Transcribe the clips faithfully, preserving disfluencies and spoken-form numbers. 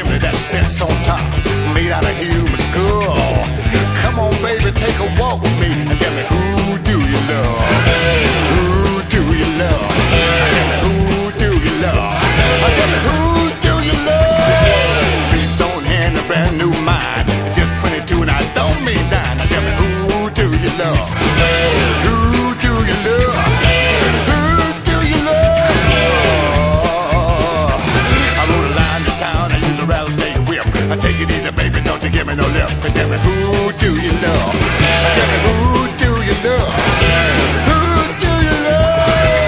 assembly that sits on top, made out of human skull. Come on, baby, take a walk with me and tell me, who do you love? Who do you love? Tell me, who do you love? Tell me, who do you love? Please don't hand a brand new mind. Just twenty-two and I don't mean nine. Tell me, who do you love? Who do you love? Who do you love? I rode a line to town, I use a rattlesnake whip. I take it easy, baby, don't you give me no lip. Tell me, who do you love? Tell me, who do you love? Who do you love?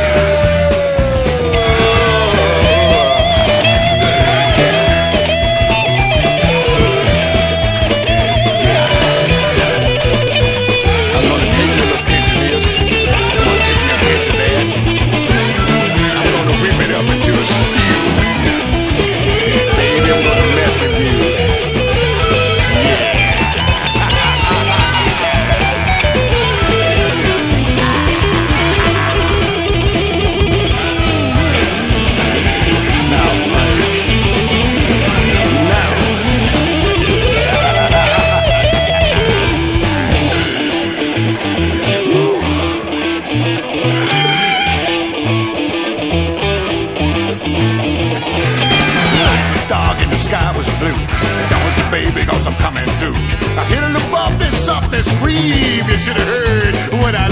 I'm gonna take a little pinch of this. I'm gonna take a pinch of that. I'm gonna whip it up into a stew. Baby, I'm gonna mess with you. Sky was blue. Don't you, baby, cause I'm coming through. I hit a little bump and something scream. You should have heard what I